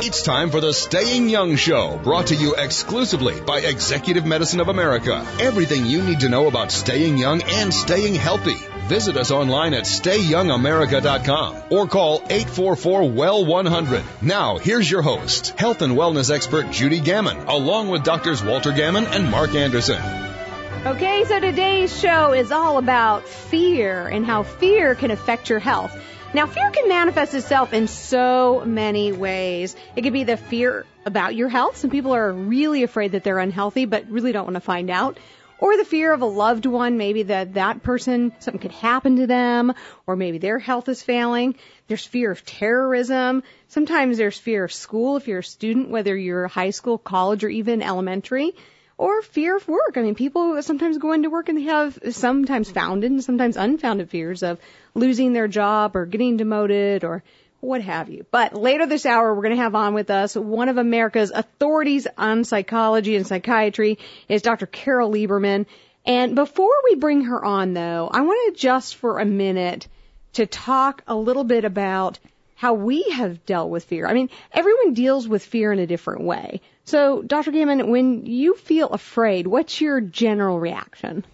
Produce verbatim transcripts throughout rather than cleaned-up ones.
It's time for the Staying Young Show, brought to you exclusively by Executive Medicine of America. Everything you need to know about staying young and staying healthy. Visit us online at stay young america dot com or call eight four four, W E L one hundred. Now, here's your host, health and wellness expert Judy Gammon, along with Doctors Walter Gammon and Mark Anderson. Okay, so today's show is all about fear and how fear can affect your health. Now, fear can manifest itself in so many ways. It could be the fear about your health. Some people are really afraid that they're unhealthy, but really don't want to find out. Or the fear of a loved one, maybe that that person, something could happen to them, or maybe their health is failing. There's fear of terrorism. Sometimes there's fear of school if you're a student, whether you're high school, college, or even elementary. Or fear of work. I mean, people sometimes go into work and they have sometimes founded and sometimes unfounded fears of losing their job or getting demoted or what have you. But later this hour, we're going to have on with us one of America's authorities on psychology and psychiatry is Doctor Carol Lieberman. And before we bring her on, though, I want to just for a minute to talk a little bit about how we have dealt with fear. I mean, everyone deals with fear in a different way. So, Doctor Gammon, when you feel afraid, what's your general reaction?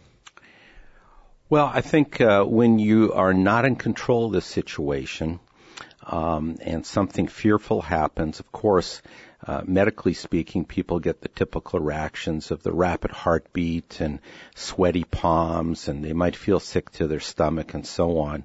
Well, I think uh, when you are not in control of the situation um, and something fearful happens, of course, uh, medically speaking, people get the typical reactions of the rapid heartbeat and sweaty palms, and they might feel sick to their stomach and so on.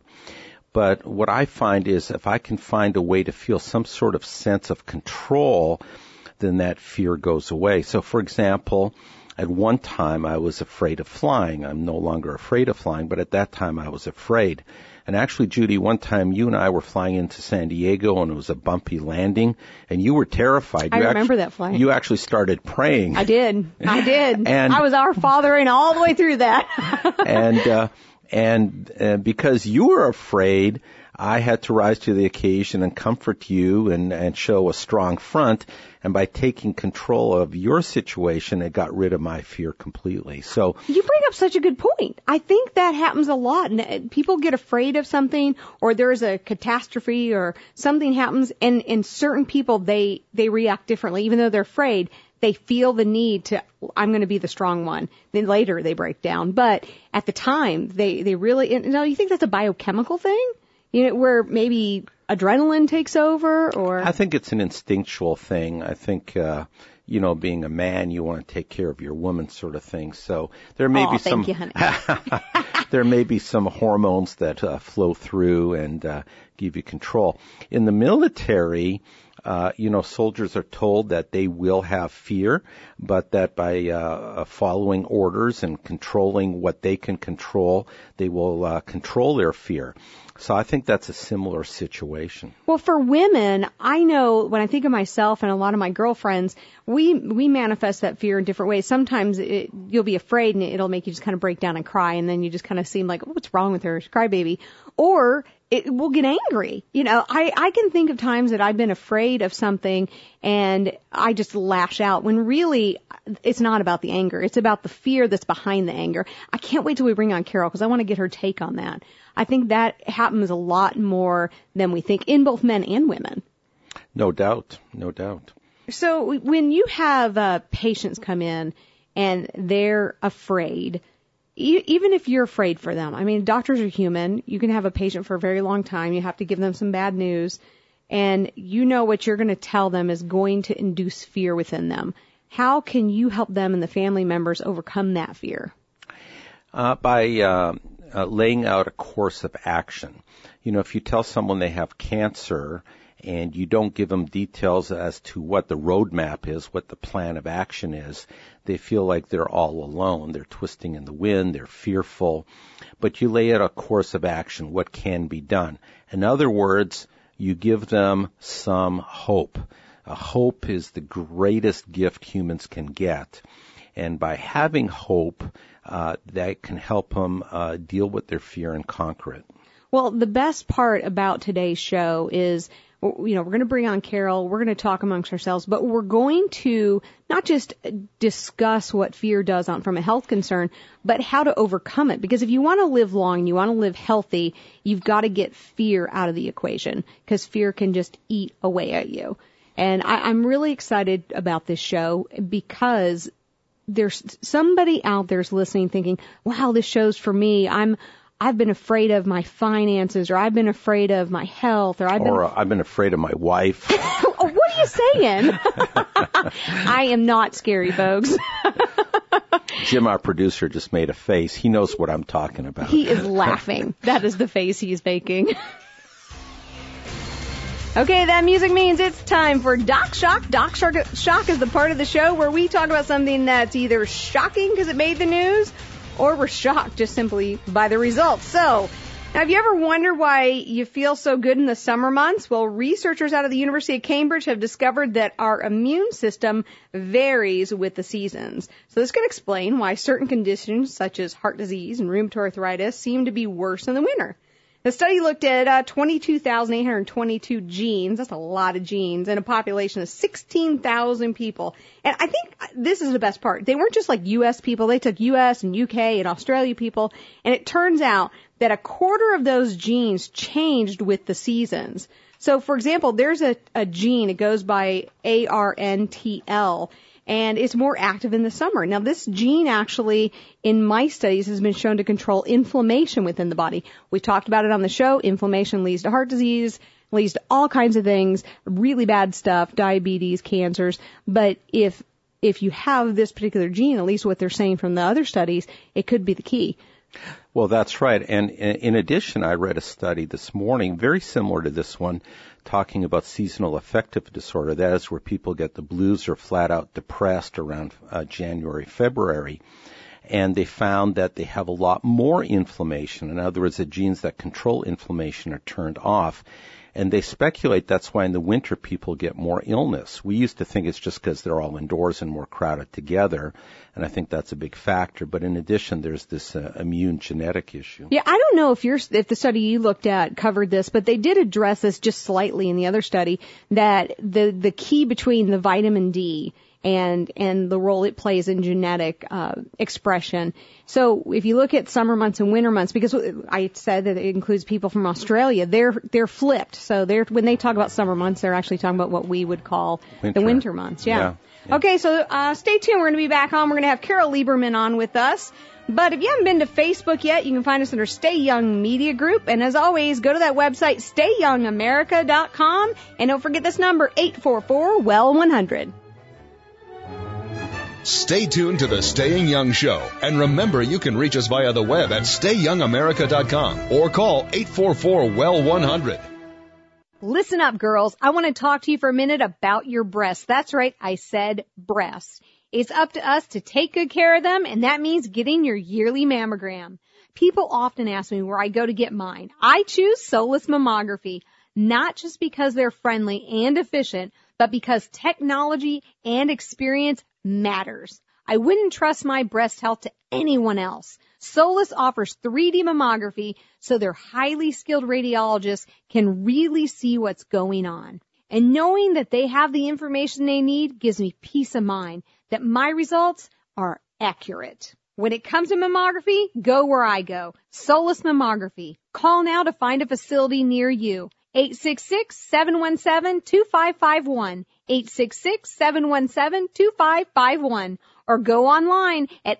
But what I find is if I can find a way to feel some sort of sense of control, then that fear goes away. So, for example, at one time I was afraid of flying. I'm no longer afraid of flying, but at that time I was afraid. And actually, Judy, one time you and I were flying into San Diego and it was a bumpy landing and you were terrified. I you remember actually, that flight. You actually started praying. I did. I did. and I was Our Fathering all the way through that. and, uh, and, uh, because you were afraid, I had to rise to the occasion and comfort you and, and show a strong front. And by taking control of your situation, it got rid of my fear completely. So you bring up such a good point. I think that happens a lot. And people get afraid of something, or there's a catastrophe, or something happens, and and certain people they they react differently, even though they're afraid. They feel the need to, I'm going to be the strong one. Then later they break down. But at the time, they they really. You know, you think that's a biochemical thing? You know, where maybe adrenaline takes over, or? I think it's an instinctual thing. I think, uh, you know, being a man, you want to take care of your woman sort of thing. So there may oh, be thank some, you, honey. there may be some hormones that uh, flow through and uh, give you control. In the military, Uh, you know, soldiers are told that they will have fear, but that by uh, following orders and controlling what they can control, they will uh, control their fear. So I think that's a similar situation. Well, for women, I know when I think of myself and a lot of my girlfriends, we we manifest that fear in different ways. Sometimes it, you'll be afraid and it'll make you just kind of break down and cry, and then you just kind of seem like, oh, what's wrong with her? Crybaby. Or it will get angry. You know, I, I can think of times that I've been afraid of something and I just lash out when really it's not about the anger. It's about the fear that's behind the anger. I can't wait till we bring on Carol because I want to get her take on that. I think that happens a lot more than we think in both men and women. No doubt. No doubt. So when you have uh, patients come in and they're afraid, even if you're afraid for them, I mean, doctors are human. You can have a patient for a very long time. You have to give them some bad news, and you know what you're going to tell them is going to induce fear within them. How can you help them and the family members overcome that fear? Uh, by uh, uh, laying out a course of action. You know, if you tell someone they have cancer and you don't give them details as to what the roadmap is, what the plan of action is, they feel like they're all alone. They're twisting in the wind. They're fearful. But you lay out a course of action, what can be done. In other words, you give them some hope. Uh, hope is the greatest gift humans can get. And by having hope, uh, that can help them uh, deal with their fear and conquer it. Well, the best part about today's show is, you know, we're going to bring on Carol, we're going to talk amongst ourselves, but we're going to not just discuss what fear does on from a health concern, but how to overcome it. Because if you want to live long, you want to live healthy, you've got to get fear out of the equation, because fear can just eat away at you. And I, I'm really excited about this show because there's somebody out there's listening thinking, wow, this show's for me. I'm, I've been afraid of my finances, or I've been afraid of my health, or I've been, or uh, I've been afraid of my wife. What are you saying? I am not scary, folks. Jim, our producer, just made a face. He knows what I'm talking about. He is laughing. That is the face he's making. Okay, that music means it's time for Doc Shock. Doc Shock is the part of the show where we talk about something that's either shocking because it made the news, or we're shocked just simply by the results. So, now have you ever wondered why you feel so good in the summer months? Well, researchers out of the University of Cambridge have discovered that our immune system varies with the seasons. So this could explain why certain conditions such as heart disease and rheumatoid arthritis seem to be worse in the winter. The study looked at uh, twenty-two thousand eight hundred twenty-two genes. That's a lot of genes in a population of sixteen thousand people. And I think this is the best part. They weren't just like U S people. They took U S and U K and Australia people. And it turns out that a quarter of those genes changed with the seasons. So, for example, there's a, a gene. It goes by A R N T L. And it's more active in the summer. Now, this gene actually, in mice studies, has been shown to control inflammation within the body. We talked about it on the show. Inflammation leads to heart disease, leads to all kinds of things, really bad stuff, diabetes, cancers. But if if you have this particular gene, at least what they're saying from the other studies, it could be the key. Well, that's right. And in addition, I read a study this morning, very similar to this one, talking about seasonal affective disorder. That is where people get the blues or flat out depressed around uh, January, February. And they found that they have a lot more inflammation. In other words, the genes that control inflammation are turned off. And they speculate that's why in the winter people get more illness. We used to think it's just because they're all indoors and more crowded together, and I think that's a big factor. But in addition, there's this uh, immune genetic issue. Yeah, I don't know if you're, if the study you looked at covered this, but they did address this just slightly in the other study, that the, the key between the vitamin D and and the role it plays in genetic uh, expression. So if you look at summer months and winter months, because I said that it includes people from Australia, they're they're flipped. So they're when they talk about summer months, they're actually talking about what we would call winter. the winter months. Yeah. yeah, yeah. Okay, so uh, stay tuned. We're going to be back on. We're going to have Carol Lieberman on with us. But if you haven't been to Facebook yet, you can find us under Stay Young Media Group. And as always, go to that website, stay young america dot com. And don't forget this number, eight four four, W E L one hundred. Stay tuned to the Staying Young Show. And remember, you can reach us via the web at stay young america dot com or call eight four four, W E L one hundred. Listen up, girls. I want to talk to you for a minute about your breasts. That's right. I said breasts. It's up to us to take good care of them, and that means getting your yearly mammogram. People often ask me where I go to get mine. I choose Solus Mammography, not just because they're friendly and efficient, but because technology and experience matters. I wouldn't trust my breast health to anyone else. Solus offers three D mammography so their highly skilled radiologists can really see what's going on. And knowing that they have the information they need gives me peace of mind that my results are accurate. When it comes to mammography, go where I go. Solus Mammography. Call now to find a facility near you. eight six six, seven one seven, two five five one. eight six six, seven one seven, two five five one. Or go online at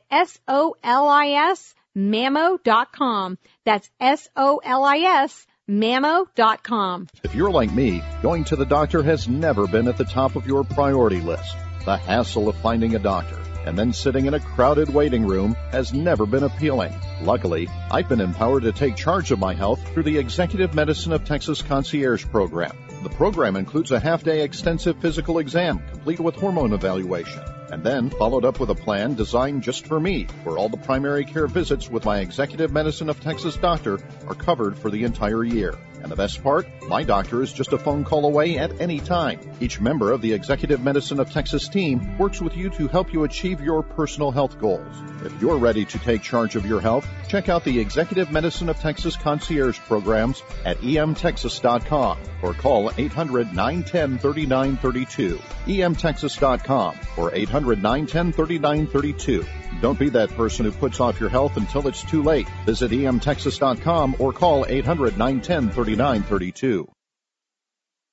solis mammo dot com. That's S O L I S mammo dot com. If you're like me, going to the doctor has never been at the top of your priority list. The hassle of finding a doctor and then sitting in a crowded waiting room has never been appealing. Luckily, I've been empowered to take charge of my health through the Executive Medicine of Texas Concierge Program. The program includes a half-day extensive physical exam, complete with hormone evaluation, and then followed up with a plan designed just for me, where all the primary care visits with my Executive Medicine of Texas doctor are covered for the entire year. And the best part, my doctor is just a phone call away at any time. Each member of the Executive Medicine of Texas team works with you to help you achieve your personal health goals. If you're ready to take charge of your health, check out the Executive Medicine of Texas Concierge programs at e m texas dot com or call eight hundred, nine one zero, three nine three two, e m texas dot com or eight hundred, nine one zero, three nine three two. Don't be that person who puts off your health until it's too late. Visit e m texas dot com or call eight hundred, nine one zero, three nine three two.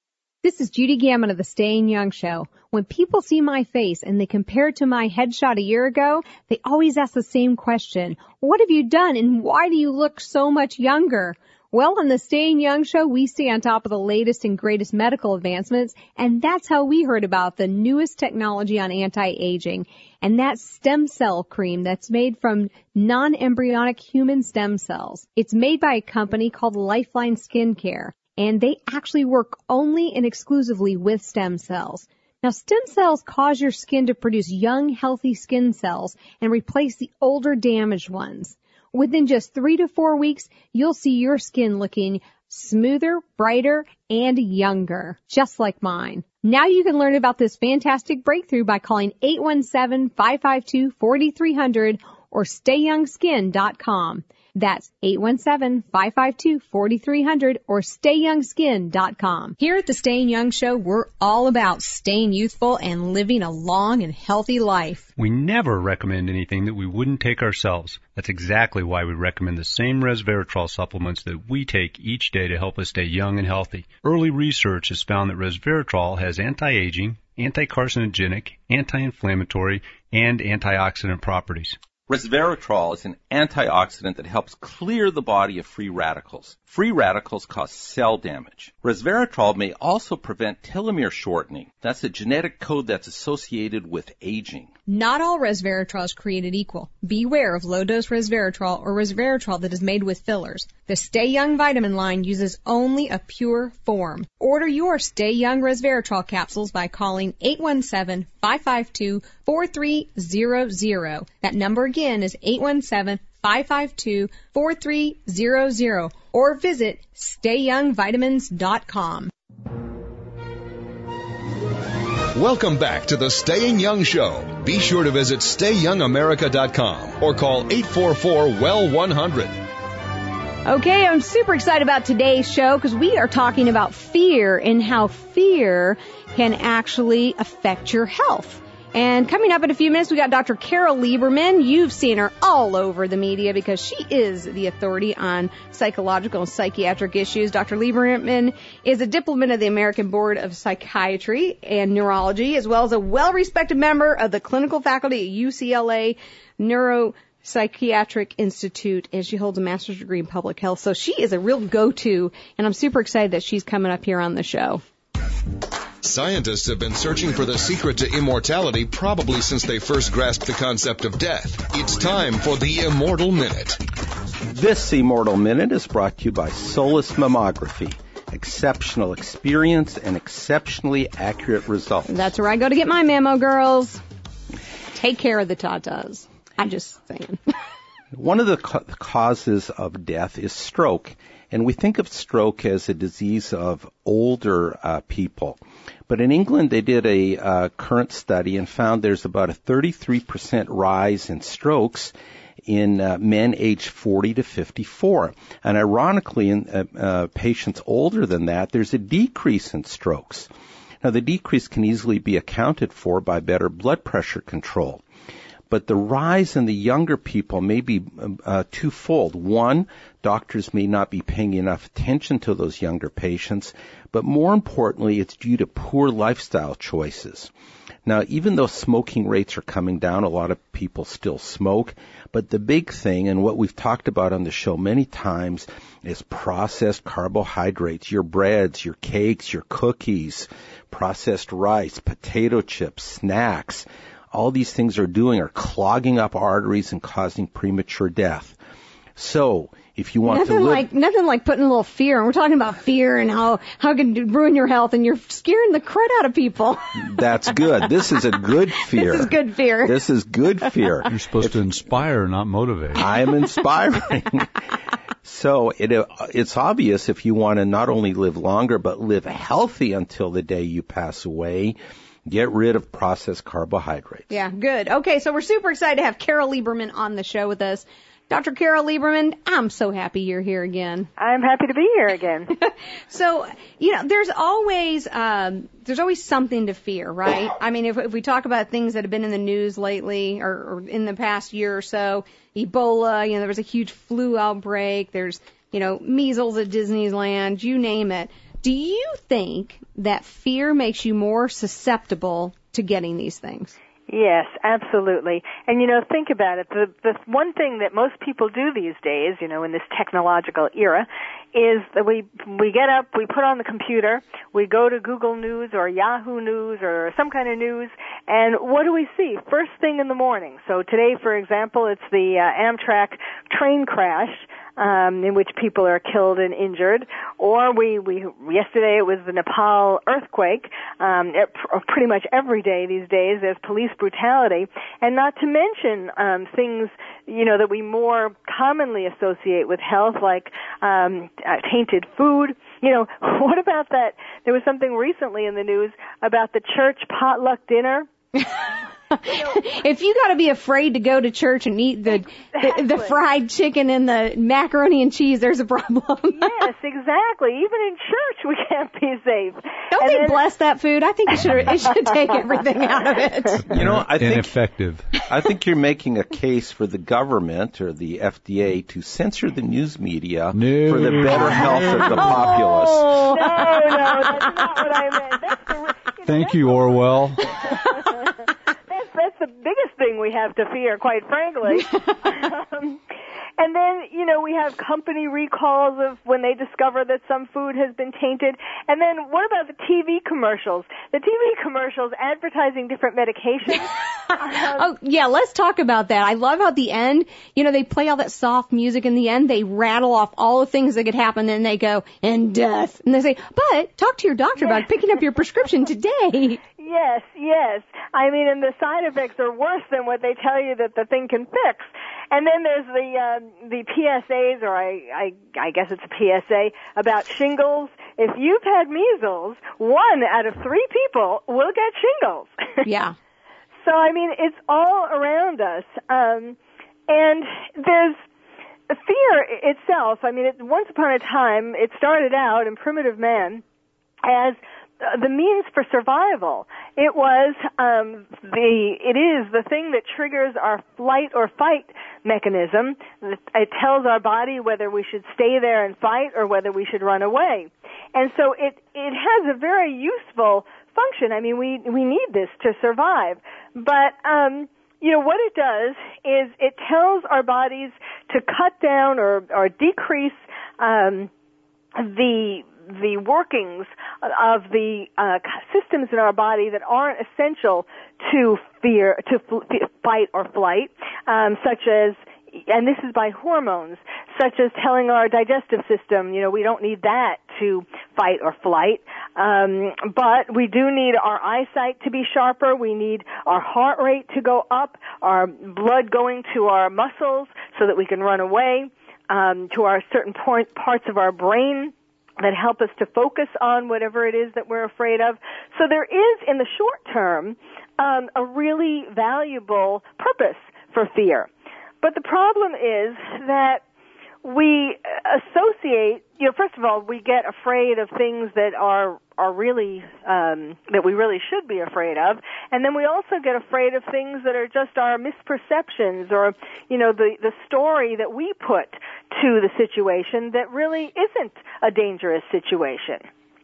This is Judy Gammon of the Staying Young Show. When people see my face and they compare it to my headshot a year ago, they always ask the same question. What have you done and why do you look so much younger? Well, on the Staying Young Show, we stay on top of the latest and greatest medical advancements, and that's how we heard about the newest technology on anti-aging, and that's stem cell cream that's made from non-embryonic human stem cells. It's made by a company called Lifeline Skincare, and they actually work only and exclusively with stem cells. Now, stem cells cause your skin to produce young, healthy skin cells and replace the older, damaged ones. Within just three to four weeks, you'll see your skin looking smoother, brighter, and younger, just like mine. Now you can learn about this fantastic breakthrough by calling eight one seven, five five two, four three zero zero or stay young skin dot com. That's eight one seven, five five two, four three zero zero or stay young skin dot com. Here at the Staying Young Show, we're all about staying youthful and living a long and healthy life. We never recommend anything that we wouldn't take ourselves. That's exactly why we recommend the same resveratrol supplements that we take each day to help us stay young and healthy. Early research has found that resveratrol has anti-aging, anti-carcinogenic, anti-inflammatory, and antioxidant properties. Resveratrol is an antioxidant that helps clear the body of free radicals. Free radicals cause cell damage. Resveratrol may also prevent telomere shortening. That's a genetic code that's associated with aging. Not all resveratrol is created equal. Beware of low-dose resveratrol or resveratrol that is made with fillers. The Stay Young vitamin line uses only a pure form. Order your Stay Young resveratrol capsules by calling eight one seven, five five two, four three zero zero. That number again is eight one seven, five five two, four three zero zero or visit stay young vitamins dot com. Welcome back to the Staying Young Show. Be sure to visit stay young america dot com or call eight four four, W E L one hundred. Okay, I'm super excited about today's show because we are talking about fear and how fear can actually affect your health. And coming up in a few minutes, we got Doctor Carol Lieberman. You've seen her all over the media because she is the authority on psychological and psychiatric issues. Doctor Lieberman is a diplomat of the American Board of Psychiatry and Neurology, as well as a well-respected member of the clinical faculty at U C L A Neuropsychiatric Institute, and she holds a master's degree in public health. So she is a real go-to, and I'm super excited that she's coming up here on the show. Scientists have been searching for the secret to immortality probably since they first grasped the concept of death. It's time for the Immortal Minute. This Immortal Minute is brought to you by Solus Mammography. Exceptional experience and exceptionally accurate results. That's where I go to get my mammo, girls. Take care of the tatas. I'm just saying. One of the ca- causes of death is stroke. And we think of stroke as a disease of older uh, people. But in England, they did a uh, current study and found there's about a thirty-three percent rise in strokes in uh, men aged forty to fifty-four. And ironically, in uh, uh, patients older than that, there's a decrease in strokes. Now, the decrease can easily be accounted for by better blood pressure control. But the rise in the younger people may be uh, twofold. One, doctors may not be paying enough attention to those younger patients, but more importantly, it's due to poor lifestyle choices. Now, even though smoking rates are coming down, a lot of people still smoke, but the big thing, and what we've talked about on the show many times, is processed carbohydrates, your breads, your cakes, your cookies, processed rice, potato chips, snacks. All these things are doing are clogging up arteries and causing premature death. So, if you want nothing to live... like nothing like putting a little fear. And we're talking about fear and how how it can ruin your health, and you're scaring the crud out of people. That's good. This is a good fear. This is good fear. This is good fear. You're supposed if, to inspire, not motivate. I am inspiring. So it it's obvious if you want to not only live longer but live healthy until the day you pass away. Get rid of processed carbohydrates. Yeah, good. Okay, so we're super excited to have Carol Lieberman on the show with us. Doctor Carol Lieberman, I'm so happy you're here again. I'm happy to be here again. So, you know, there's always um, there's always something to fear, right? I mean, if, if we talk about things that have been in the news lately or, or in the past year or so, Ebola, you know, there was a huge flu outbreak. There's, you know, measles at Disneyland, you name it. Do you think that fear makes you more susceptible to getting these things? Yes, absolutely. And, you know, think about it. The, the one thing that most people do these days, you know, in this technological era, is that we we get up, we put on the computer, we go to Google News or Yahoo News or some kind of news, and what do we see? First thing in the morning. So today, for example, it's the uh, Amtrak train crash, Um, in which people are killed and injured, or we, we yesterday it was the Nepal earthquake. Um, it, pretty much every day these days there's police brutality, and not to mention um, things you know that we more commonly associate with health, like um, uh, tainted food. You know, what about that? There was something recently in the news about the church potluck dinner. If you got to be afraid to go to church and eat the, exactly. the the fried chicken and the macaroni and cheese, there's a problem. Yes, exactly. Even in church, we can't be safe. Don't and they then, bless that food? I think it should it should take everything out of it. You know, I think ineffective. I think you're making a case for the government or the F D A to censor the news media no. for the better health of the populace. No, no, that's not what I meant. That's the, you know, Thank you, Orwell. That's the biggest thing we have to fear, quite frankly. um, and then, you know, we have company recalls of when they discover that some food has been tainted. And then what about the T V commercials? The T V commercials advertising different medications. um, oh, yeah, let's talk about that. I love how at the end, you know, they play all that soft music in the end. They rattle off all the things that could happen, and they go, and death. And they say, but talk to your doctor about picking up your prescription today. Yes, yes. I mean, and the side effects are worse than what they tell you that the thing can fix. And then there's the um, the P S As, or I, I I guess it's a P S A, about shingles. If you've had measles, one out of three people will get shingles. Yeah. So, I mean, it's all around us. Um, and there's fear itself. I mean, it, once upon a time, it started out in primitive man as the means for survival. It was um, the it is the thing that triggers our flight or fight mechanism. It tells our body whether we should stay there and fight or whether we should run away. And so it it has a very useful function. I mean, we we need this to survive. But um, you know what it does is it tells our bodies to cut down or or decrease um, the the workings of the uh, systems in our body that aren't essential to fear, to f- fight or flight, um, such as, and this is by hormones, such as telling our digestive system, you know, we don't need that to fight or flight. Um, but we do need our eyesight to be sharper. We need our heart rate to go up, our blood going to our muscles so that we can run away, um, to our certain point, parts of our brain that help us to focus on whatever it is that we're afraid of. So there is, in the short term, um, a really valuable purpose for fear. But the problem is that we associate, you know, first of all, we get afraid of things that are are really, um, that we really should be afraid of. And then we also get afraid of things that are just our misperceptions or, you know, the, the story that we put to the situation that really isn't a dangerous situation.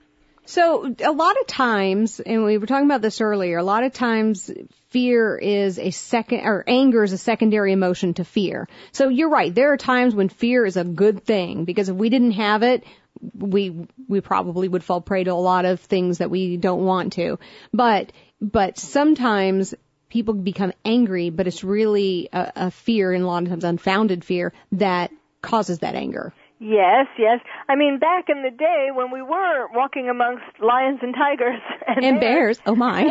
So a lot of times, and we were talking about this earlier, a lot of times fear is a second, or anger is a secondary emotion to fear. So you're right, there are times when fear is a good thing, because if we didn't have it, we we probably would fall prey to a lot of things that we don't want to. But but sometimes people become angry, but it's really a, a fear, and a lot of times unfounded fear, that causes that anger. Yes, yes. I mean, back in the day when we were walking amongst lions and tigers and, and bears, bears, oh my.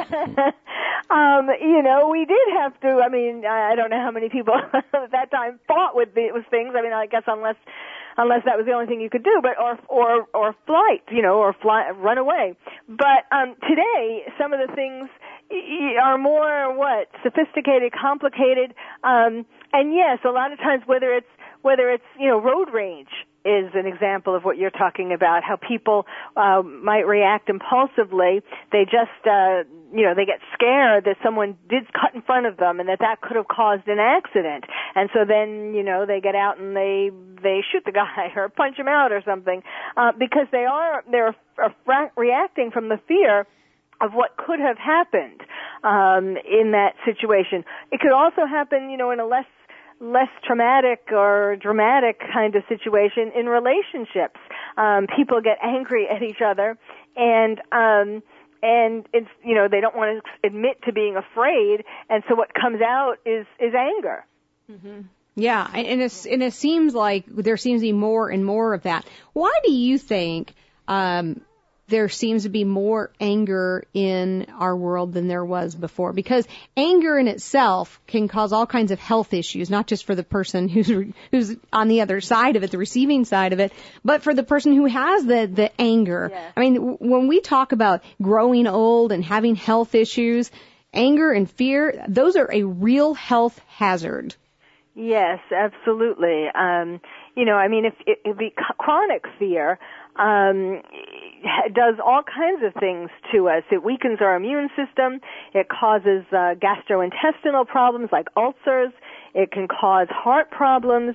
um, you know, we did have to, I mean, I don't know how many people at that time fought with the, with things. I mean, I guess unless unless that was the only thing you could do, but or or or flight, you know, or fly, run away. But um, today, some of the things are more what sophisticated, complicated, um, and yes, a lot of times whether it's whether it's you know road rage is an example of what you're talking about, how people uh, might react impulsively. They just uh, you know, they get scared that someone did cut in front of them and that that could have caused an accident. And so then, you know, they get out and they, they shoot the guy or punch him out or something, uh, because they are, they're are reacting from the fear of what could have happened, um, in that situation. It could also happen, you know, in a less less traumatic or dramatic kind of situation in relationships. Um, people get angry at each other, and um, and it's, you know, they don't want to admit to being afraid, and so what comes out is is anger. Mm-hmm. Yeah, and it's, and it seems like there seems to be more and more of that. Why do you think um, there seems to be more anger in our world than there was before? Because anger in itself can cause all kinds of health issues, not just for the person who's who's on the other side of it, the receiving side of it, but for the person who has the, the anger. Yes. I mean, when we talk about growing old and having health issues, anger and fear, those are a real health hazard. Yes, absolutely. Um, you know, I mean, if, if, if the chronic fear um, does all kinds of things to us. It weakens our immune system. It causes uh, gastrointestinal problems like ulcers. It can cause heart problems.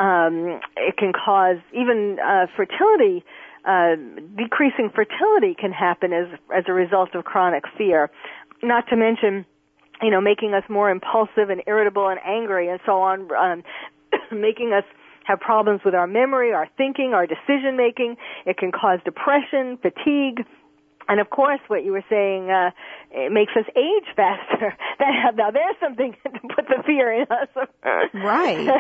Um, it can cause even uh, fertility. Uh, decreasing fertility can happen as as a result of chronic fear. Not to mention, you know, making us more impulsive and irritable and angry and so on, um, making us have problems with our memory, our thinking, our decision making. It can cause depression, fatigue, and of course, what you were saying, uh, it makes us age faster. That, now, there's something to put the fear in us. Right.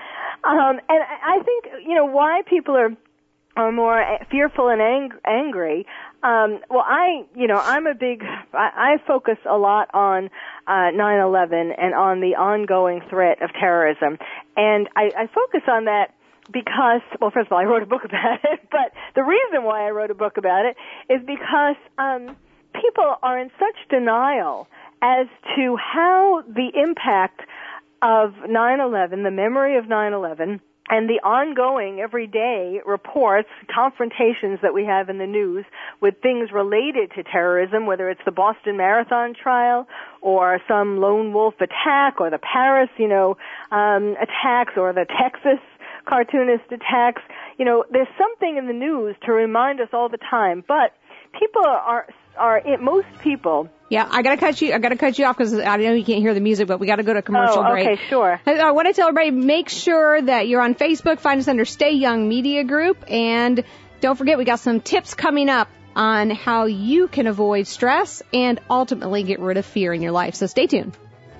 um, and I think, you know, why people are are more fearful and ang- angry. Um, well, I, you know, I'm a big, I, I focus a lot on uh, nine eleven and on the ongoing threat of terrorism. And I, I focus on that because, well, first of all, I wrote a book about it, but the reason why I wrote a book about it is because um, people are in such denial as to how the impact of nine eleven, the memory of nine eleven, and the ongoing, everyday reports, confrontations that we have in the news with things related to terrorism, whether it's the Boston Marathon trial or some lone wolf attack or the Paris, you know, um, attacks or the Texas cartoonist attacks. You know, there's something in the news to remind us all the time. But people are, are, are most people... Yeah, I gotta cut you. I gotta cut you off because I know you can't hear the music, but we gotta go to commercial oh, break. Okay, sure. I, I want to tell everybody, make sure that you're on Facebook. Find us under Stay Young Media Group, and don't forget we got some tips coming up on how you can avoid stress and ultimately get rid of fear in your life. So stay tuned.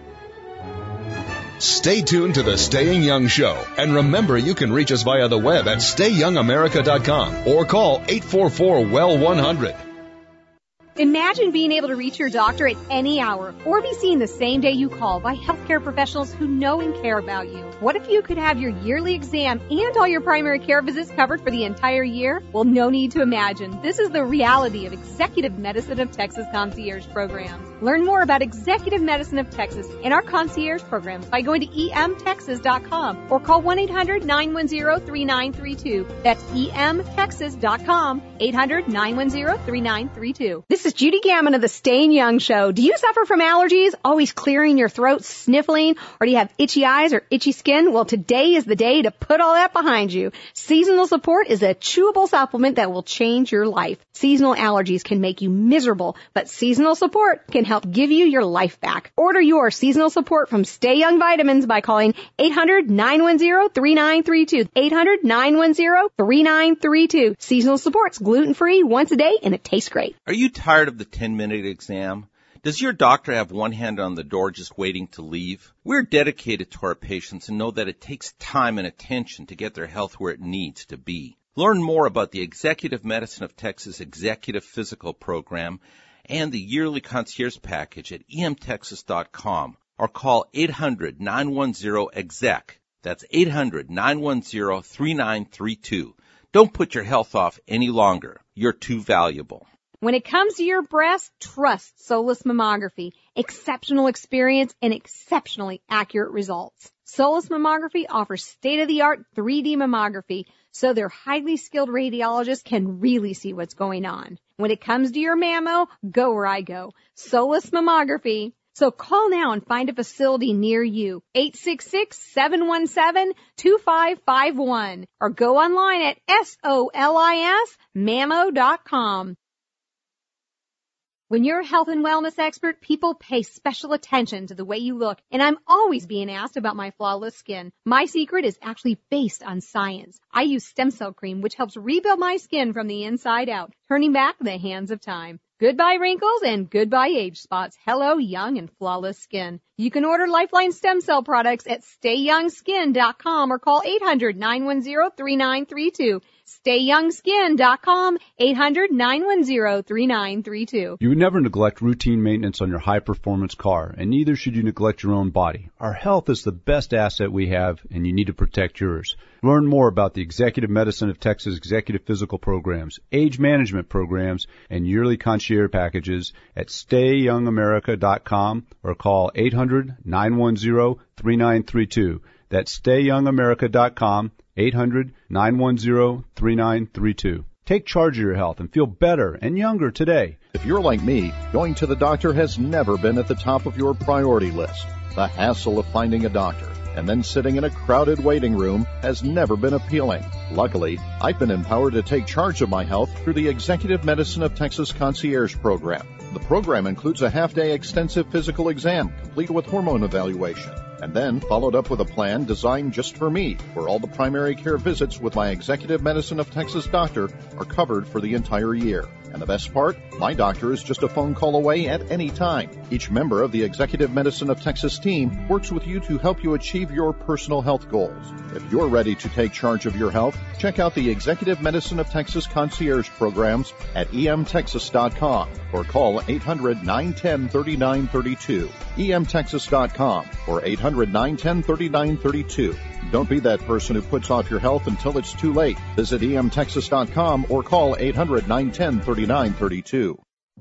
Stay tuned to the Staying Young Show, and remember you can reach us via the web at stay young america dot com or call eight four four well one hundred. Imagine being able to reach your doctor at any hour or be seen the same day you call by healthcare professionals who know and care about you. What if you could have your yearly exam and all your primary care visits covered for the entire year? Well, no need to imagine. This is the reality of Executive Medicine of Texas Concierge programs. Learn more about Executive Medicine of Texas and our concierge programs by going to e m texas dot com or call one eight hundred nine one zero three nine three two. That's e m texas dot com, eight hundred nine one zero three nine three two. This This is Judy Gammon of the Staying Young Show. Do you suffer from allergies, always clearing your throat, sniffling, or do you have itchy eyes or itchy skin? Well, today is the day to put all that behind you. Seasonal Support is a chewable supplement that will change your life. Seasonal allergies can make you miserable, but Seasonal Support can help give you your life back. Order your Seasonal Support from Stay Young Vitamins by calling eight hundred nine one zero three nine three two. eight hundred nine one zero three nine three two. Seasonal Support's gluten-free once a day, and it tastes great. Are you tired of the ten-minute exam? Does your doctor have one hand on the door just waiting to leave? We're dedicated to our patients and know that it takes time and attention to get their health where it needs to be. Learn more about the Executive Medicine of Texas Executive Physical Program and the yearly concierge package at e m texas dot com or call eight hundred nine one zero exec. That's eight hundred nine one zero three nine three two. Don't put your health off any longer. You're too valuable. When it comes to your breast, trust Solus Mammography. Exceptional experience and exceptionally accurate results. Solus Mammography offers state-of-the-art three D mammography, so their highly skilled radiologists can really see what's going on. When it comes to your mammo, go where I go. Solus Mammography. So call now and find a facility near you. eight six six, seven one seven, two five five one or go online at solis mammo dot com. When you're a health and wellness expert, people pay special attention to the way you look, and I'm always being asked about my flawless skin. My secret is actually based on science. I use stem cell cream, which helps rebuild my skin from the inside out, turning back the hands of time. Goodbye wrinkles and goodbye age spots. Hello, young and flawless skin. You can order Lifeline stem cell products at stay young skin dot com or call eight hundred, nine one zero, three nine three two. stay young skin dot com, eight hundred, nine one zero, three nine three two. You would never neglect routine maintenance on your high-performance car, and neither should you neglect your own body. Our health is the best asset we have, and you need to protect yours. Learn more about the Executive Medicine of Texas Executive Physical Programs, age management programs, and yearly concierge packages at stay young america dot com or call eight hundred, nine one zero, three nine three two. That's stay young america dot com, eight hundred, nine one zero, three nine three two. Take charge of your health and feel better and younger today. If you're like me, going to the doctor has never been at the top of your priority list. The hassle of finding a doctor and then sitting in a crowded waiting room has never been appealing. Luckily, I've been empowered to take charge of my health through the Executive Medicine of Texas Concierge Program. The program includes a half-day extensive physical exam, complete with hormone evaluation, and then followed up with a plan designed just for me, where all the primary care visits with my Executive Medicine of Texas doctor are covered for the entire year. And the best part, my doctor is just a phone call away at any time. Each member of the Executive Medicine of Texas team works with you to help you achieve your personal health goals. If you're ready to take charge of your health, check out the Executive Medicine of Texas Concierge programs at e m texas dot com or call eight hundred, nine one zero, three nine three two, e m texas dot com or eight hundred, nine one zero, three nine three two. Don't be that person who puts off your health until it's too late. Visit e m texas dot com or call eight hundred, nine one zero, three nine three two.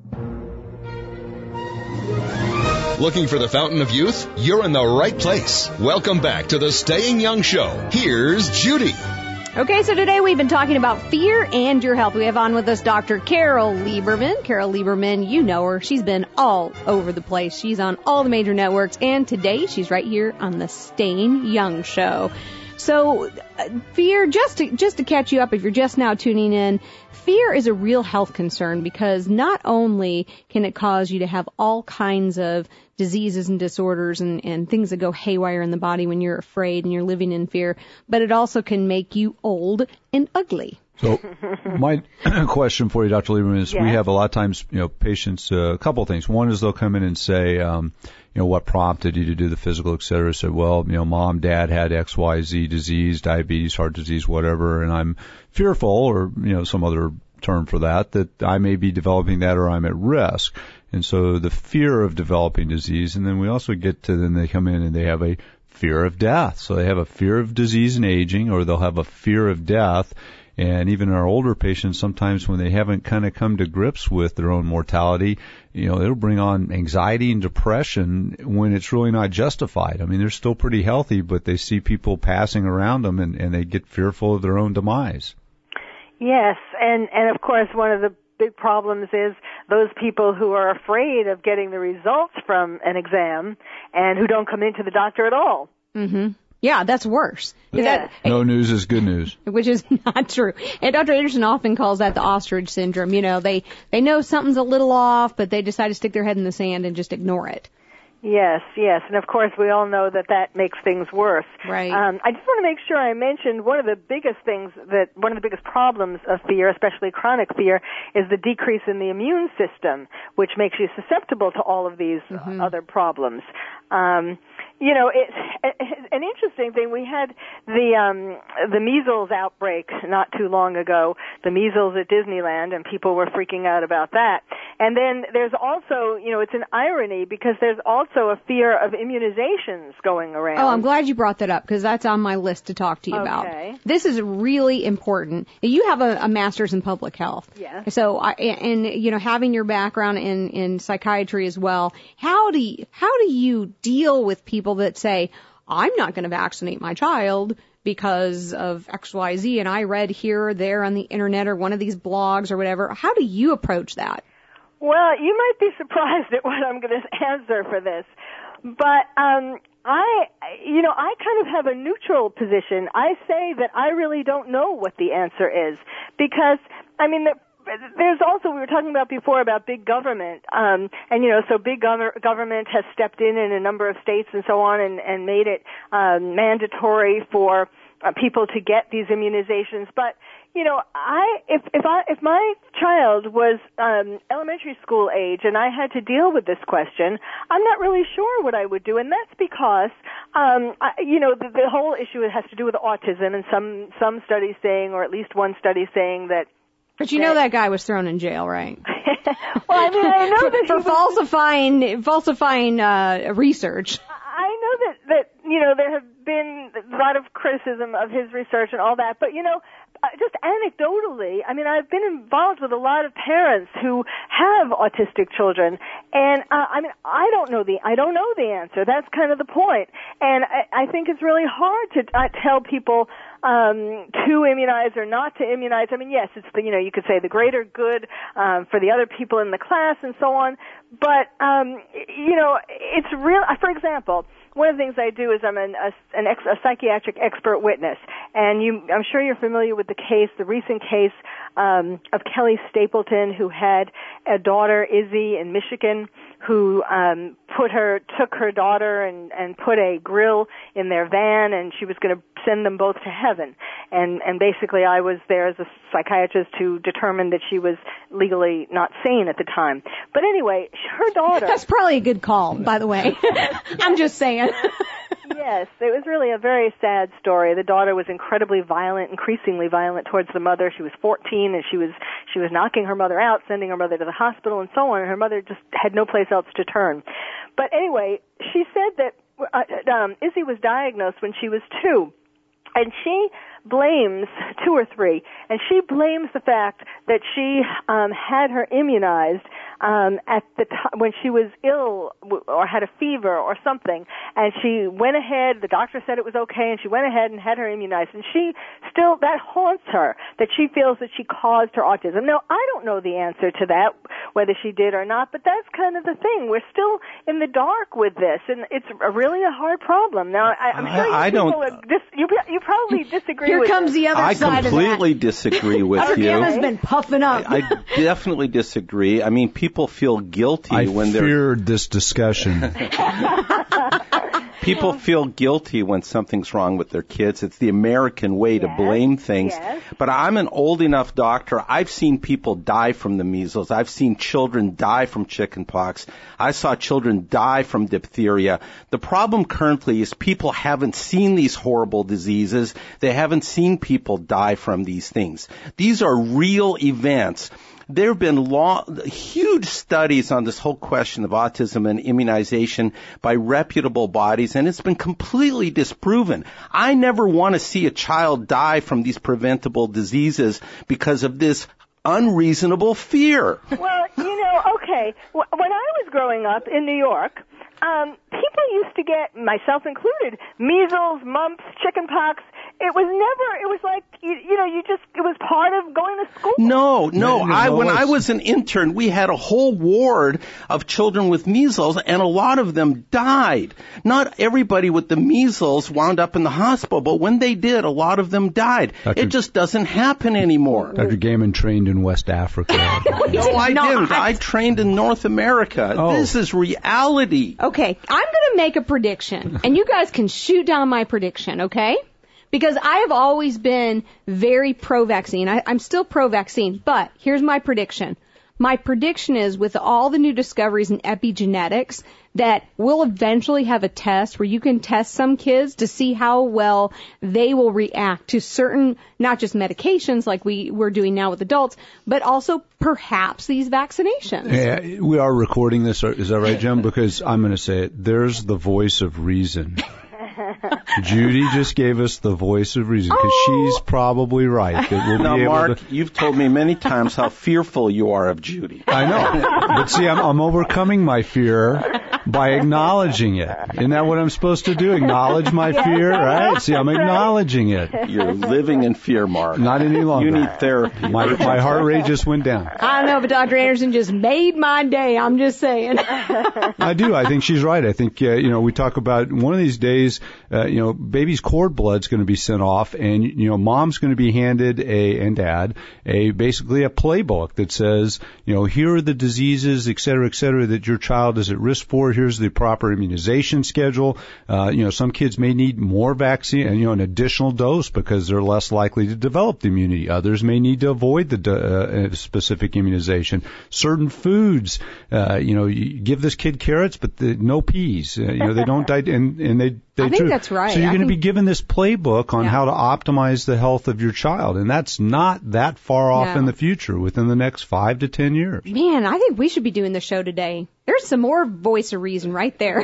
Looking for the fountain of youth? You're in the right place. Welcome back to the Staying Young Show. Here's Judy. Okay, so today we've been talking about fear and your health. We have on with us Doctor Carol Lieberman. Carol Lieberman, you know her. She's been all over the place. She's on all the major networks, and today she's right here on the Staying Young Show. So, uh, fear, just to, just to catch you up if you're just now tuning in, fear is a real health concern because not only can it cause you to have all kinds of diseases and disorders and, and things that go haywire in the body when you're afraid and you're living in fear, but it also can make you old and ugly. So my question for you, Doctor Lieberman, is yes. We have a lot of times, you know, patients, uh, a couple of things. One is they'll come in and say, um, you know, what prompted you to do the physical, et cetera. Said, well, you know, mom, dad had X Y Z disease, diabetes, heart disease, whatever, and I'm fearful, or, you know, some other term for that, that I may be developing that or I'm at risk. And so the fear of developing disease, and then we also get to, then they come in and they have a fear of death. So they have a fear of disease and aging, or they'll have a fear of death. And even our older patients, sometimes when they haven't kind of come to grips with their own mortality, you know, it'll bring on anxiety and depression when it's really not justified. I mean, they're still pretty healthy, but they see people passing around them and, and they get fearful of their own demise. Yes, and, and of course one of the big problems is those people who are afraid of getting the results from an exam and who don't come into the doctor at all. Mm-hmm. Yeah, that's worse. Yeah. That, no news is good news. Which is not true. And Doctor Anderson often calls that the ostrich syndrome. You know, they, they know something's a little off, but they decide to stick their head in the sand and just ignore it. Yes, yes. And of course we all know that that makes things worse. Right. Um, I just want to make sure I mentioned one of the biggest things that, one of the biggest problems of fear, especially chronic fear, is the decrease in the immune system, which makes you susceptible to all of these mm-hmm. other problems. Um, You know, it, an interesting thing, we had the um, the measles outbreak not too long ago, the measles at Disneyland, and people were freaking out about that. And then there's also, you know, it's an irony because there's also a fear of immunizations going around. Oh, I'm glad you brought that up because that's on my list to talk to you okay. about. This is really important. You have a, a master's in public health. Yes. So, I, and, you know, having your background in, in psychiatry as well, how do you, how do you deal with people that say, I'm not going to vaccinate my child because of X Y Z, and I read here or there on the internet or one of these blogs or whatever. How do you approach that? Well, you might be surprised at what I'm going to answer for this, but um, I, you know, I kind of have a neutral position. I say that I really don't know what the answer is because, I mean, the, there's also, we were talking about before about big government, um, and you know, so big gov- government has stepped in in a number of states and so on, and, and made it um, mandatory for uh, people to get these immunizations. But you know, I if if I if my child was um, elementary school age and I had to deal with this question, I'm not really sure what I would do, and that's because um, I, you know the, the whole issue has to do with autism, and some some studies saying, or at least one study saying that. But you know that guy was thrown in jail, right? Well, I mean, I know for, that for was, falsifying falsifying uh, research. I know that that you know there have been a lot of criticism of his research and all that, but you know, uh, just anecdotally, I mean, I've been involved with a lot of parents who have autistic children, and uh, I mean, I don't know the I don't know the answer. That's kind of the point, and I, I think it's really hard to uh, tell people. Um, to immunize or not to immunize. I mean, yes, it's the, you know, you could say the greater good, um, for the other people in the class and so on. But, um, you know, it's real, for example, one of the things I do is I'm an, a, an ex, a psychiatric expert witness. And you, I'm sure you're familiar with the case, the recent case, um, of Kelly Stapleton, who had a daughter, Izzy, in Michigan, who um put her took her daughter and and put a grill in their van, and she was going to send them both to heaven, and and basically I was there as a psychiatrist to determine that she was legally not sane at the time. But anyway, her daughter That's probably a good call, by the way. I'm just saying. Yes, it was really a very sad story. The daughter was incredibly violent, increasingly violent towards the mother. She was fourteen, and she was she was knocking her mother out, sending her mother to the hospital, and so on. And her mother just had no place else to turn. But anyway, she said that uh, um, Izzy was diagnosed when she was two, and she blames two or three, and she blames the fact that she um, had her immunized um, at the time when she was ill or had a fever or something, and she went ahead. The doctor said it was okay, and she went ahead and had her immunized. And she still that haunts her, that she feels that she caused her autism. Now, I don't know the answer to that, whether she did or not, but that's kind of the thing. We're still in the dark with this, and it's a really a hard problem. Now, I, I'm sure I, I people don't. Are dis, you you probably disagree. Here with comes this. the other I side of that. I completely disagree with Our you. Gemma's been puffing up. I, I definitely disagree. I mean, people feel guilty I when they're. I feared this discussion. People feel guilty when something's wrong with their kids. It's the American way to Yes, blame things. yes. But I'm an old enough doctor. I've seen people die from the measles. I've seen children die from chickenpox. I saw children die from diphtheria. The problem currently is people haven't seen these horrible diseases. They haven't seen people die from these things. These are real events. There have been long, huge studies on this whole question of autism and immunization by reputable bodies, and it's been completely disproven. I never want to see a child die from these preventable diseases because of this unreasonable fear. Well, you know, okay, when I was growing up in New York, um, people used to get, myself included, measles, mumps, chickenpox. It was never, it was like, you, you know, you just, it was part of going to school. No, no, No, no, I, no, when it's- I was an intern, we had a whole ward of children with measles, and a lot of them died. Not everybody with the measles wound up in the hospital, but when they did, a lot of them died. Doctor It just doesn't happen anymore. Doctor Gaiman trained in West Africa. No, I not. didn't. I trained in North America. Oh. This is reality. Okay, I'm going to make a prediction, and you guys can shoot down my prediction, okay? Because I have always been very pro-vaccine. I, I'm still pro-vaccine, but here's my prediction. My prediction is with all the new discoveries in epigenetics that we'll eventually have a test where you can test some kids to see how well they will react to certain, not just medications like we, we're doing now with adults, but also perhaps these vaccinations. Yeah, we are recording this. Is that right, Jim? Because I'm going to say it. There's the voice of reason. Judy just gave us the voice of reason because Oh. she's probably right. That we'll Now, be able Mark, to... you've told me many times how fearful you are of Judy. I know. But see, I'm, I'm overcoming my fear by acknowledging it. Isn't that what I'm supposed to do? Acknowledge my Yes, fear, that's right? right. See, I'm That's right. acknowledging it. You're living in fear, Mark. Not any longer. You need therapy. My, my heart rate just went down. I don't know, but Doctor Anderson just made my day. I'm just saying. I do. I think she's right. I think, uh, you know, we talk about one of these days, uh, you know, baby's cord blood's going to be sent off, and, you know, mom's going to be handed a, and dad, a basically a playbook that says, you know, here are the diseases, et cetera, et cetera, that your child is at risk for. Here's the proper immunization schedule. Uh, you know, some kids may need more vaccine and, you know, an additional dose because they're less likely to develop the immunity. Others may need to avoid the uh, specific immunization. Certain foods, uh, you know, you give this kid carrots, but the, no peas. Uh, you know, they don't die, and, and they, they I think true. that's right. So you're I going to think- be given this playbook on Yeah. how to optimize the health of your child, and that's not that far off No. in the future, within the next five to ten years. Man, I think we should be doing the show today. There's some more voice of reason right there.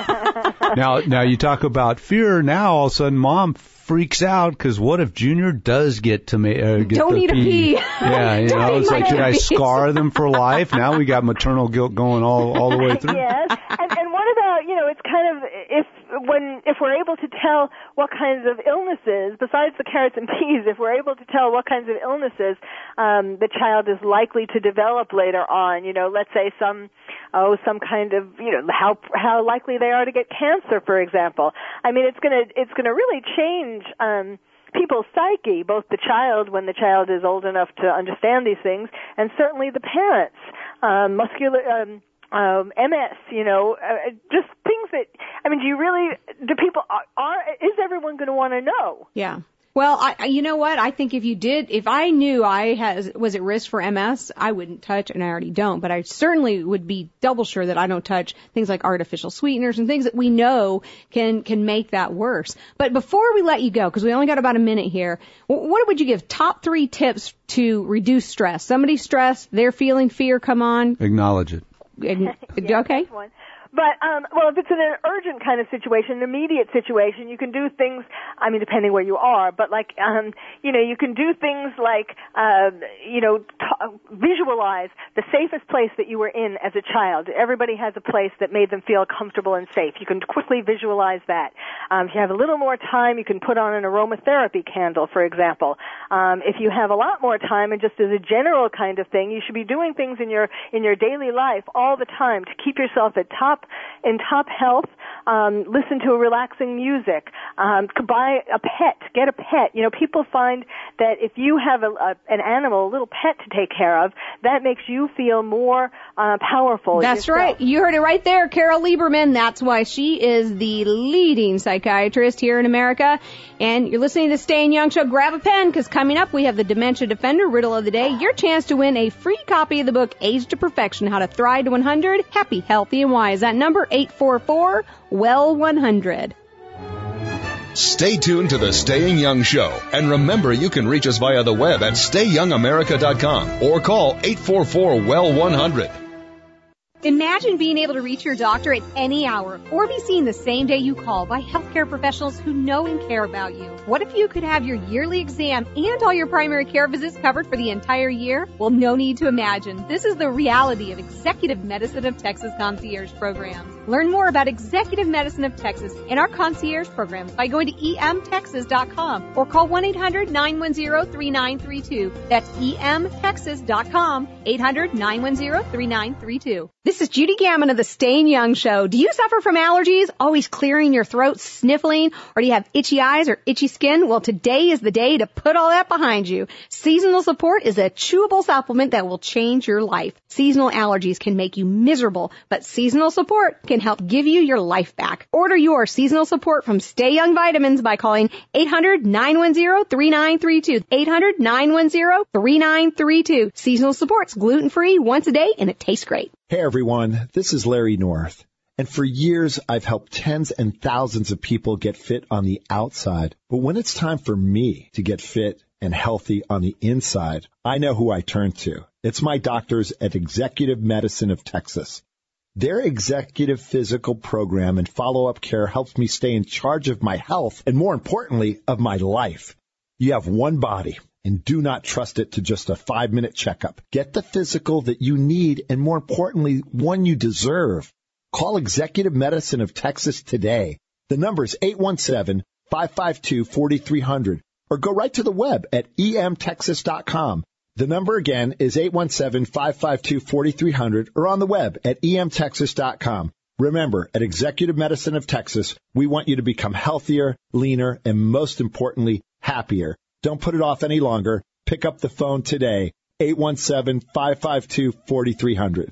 Now, now you talk about fear. Now all of a sudden, mom freaks out because what if Junior does get to ma- uh, get Don't the eat a pea. Yeah, you Don't know, eat it's my like, should I peas. scar them for life? Now we got maternal guilt going all all the way through. Yes, and, and what about, you know, it's kind of, if when if we're able to tell what kinds of illnesses, besides the carrots and peas, if we're able to tell what kinds of illnesses um, the child is likely to develop later on, you know, let's say some, oh, some kind of, you know, how how likely they are to get cancer, for example. I mean, it's gonna it's gonna really change Um, people's psyche, both the child when the child is old enough to understand these things, and certainly the parents. Um, muscular, um, um, M S, you know, uh, just things that, I mean, do you really, do people, are, are is everyone going to want to know? Yeah. Well, I, I- you know what? I think if you did, if I knew I has, was at risk for M S, I wouldn't touch, and I already don't, but I certainly would be double sure that I don't touch things like artificial sweeteners and things that we know can, can make that worse. But before we let you go, because we only got about a minute here, wh- what would you give top three tips to reduce stress? Somebody's stressed, they're feeling fear, come on. Acknowledge it. Ign- Yeah, okay. that's one. But, um, well, if it's in an urgent kind of situation, an immediate situation, you can do things, I mean, depending where you are, but like, um, you know, you can do things like, uh, you know, t- visualize the safest place that you were in as a child. Everybody has a place that made them feel comfortable and safe. You can quickly visualize that. Um, if you have a little more time, you can put on an aromatherapy candle, for example. Um, if you have a lot more time, and just as a general kind of thing, you should be doing things in your, in your daily life all the time to keep yourself at top in top health. Um, listen to relaxing music. Um, buy a pet. Get a pet. You know, people find that if you have a, a, an animal, a little pet to take care of, that makes you feel more uh, powerful. That's yourself. right. You heard it right there, Carol Lieberman. That's why she is the leading psychiatrist here in America. And you're listening to the Staying Young Show. Grab a pen, because coming up we have the Dementia Defender Riddle of the Day. Your chance to win a free copy of the book Age to Perfection, How to Thrive to one hundred, Happy, Healthy, and Wise. That number, eight four four, W E L one hundred. Stay tuned to the Staying Young Show. And remember, you can reach us via the web at stay young america dot com or call eight four four, W E L one hundred. Imagine being able to reach your doctor at any hour or be seen the same day you call by healthcare professionals who know and care about you. What if you could have your yearly exam and all your primary care visits covered for the entire year? Well, no need to imagine. This is the reality of Executive Medicine of Texas concierge programs. Learn more about Executive Medicine of Texas and our concierge programs by going to e m texas dot com or call one eight hundred, nine one zero, three nine three two. That's e m texas dot com, eight hundred, nine one zero, three nine three two. This is Judy Gammon of the Staying Young Show. Do you suffer from allergies, always clearing your throat, sniffling, or do you have itchy eyes or itchy skin? Well, today is the day to put all that behind you. Seasonal Support is a chewable supplement that will change your life. Seasonal allergies can make you miserable, but Seasonal Support can help give you your life back. Order your Seasonal Support from Stay Young Vitamins by calling eight hundred, nine one zero, three nine three two. eight hundred, nine one zero, three nine three two. Seasonal Support's gluten-free, once a day, and it tastes great. Hey everyone, this is Larry North. And for years, I've helped tens and thousands of people get fit on the outside. But when it's time for me to get fit and healthy on the inside, I know who I turn to. It's my doctors at Executive Medicine of Texas. Their executive physical program and follow-up care helps me stay in charge of my health and, more importantly, of my life. You have one body, and do not trust it to just a five-minute checkup. Get the physical that you need and, more importantly, one you deserve. Call Executive Medicine of Texas today. The number is eight one seven, five five two, four three zero zero or go right to the web at e m texas dot com. The number again is eight one seven, five five two, four three zero zero or on the web at e m texas dot com. Remember, at Executive Medicine of Texas, we want you to become healthier, leaner, and most importantly, happier. Don't put it off any longer. Pick up the phone today, eight one seven, five five two, four three zero zero.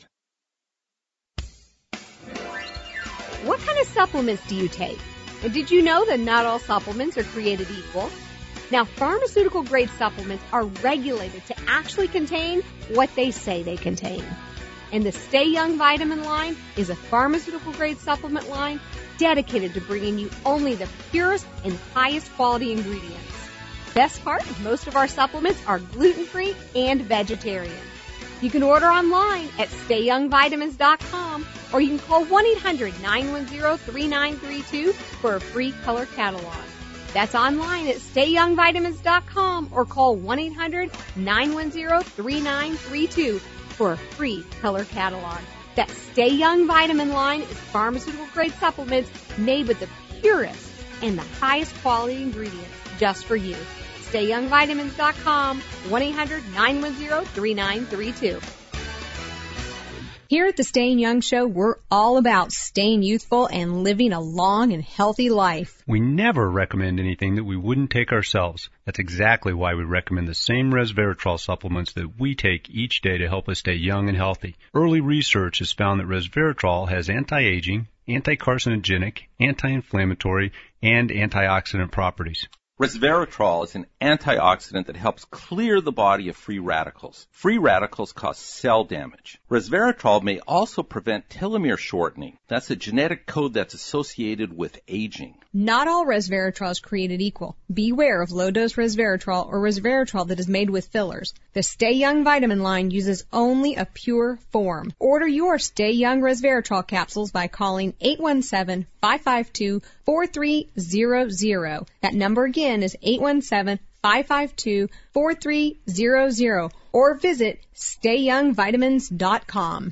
What kind of supplements do you take? And did you know that not all supplements are created equal? Now, pharmaceutical-grade supplements are regulated to actually contain what they say they contain. And the Stay Young Vitamin line is a pharmaceutical-grade supplement line dedicated to bringing you only the purest and highest quality ingredients. Best part, most of our supplements are gluten-free and vegetarian. You can order online at stay young vitamins dot com or you can call one eight hundred, nine one zero, three nine three two for a free color catalog. That's online at stay young vitamins dot com or call one eight hundred, nine one zero, three nine three two for a free color catalog. That Stay Young Vitamin line is pharmaceutical-grade supplements made with the purest and the highest quality ingredients just for you. stay young vitamins dot com, one eight hundred, nine one zero, three nine three two. Here at the Staying Young Show, we're all about staying youthful and living a long and healthy life. We never recommend anything that we wouldn't take ourselves. That's exactly why we recommend the same resveratrol supplements that we take each day to help us stay young and healthy. Early research has found that resveratrol has anti-aging, anti-carcinogenic, anti-inflammatory, and antioxidant properties. Resveratrol is an antioxidant that helps clear the body of free radicals. Free radicals cause cell damage. Resveratrol may also prevent telomere shortening. That's a genetic code that's associated with aging. Not all resveratrol is created equal. Beware of low-dose resveratrol or resveratrol that is made with fillers. The Stay Young Vitamin line uses only a pure form. Order your Stay Young resveratrol capsules by calling eight one seven, five five two, four three zero zero. That number again is eight one seven, five five two, four three zero zero or visit stay young vitamins dot com.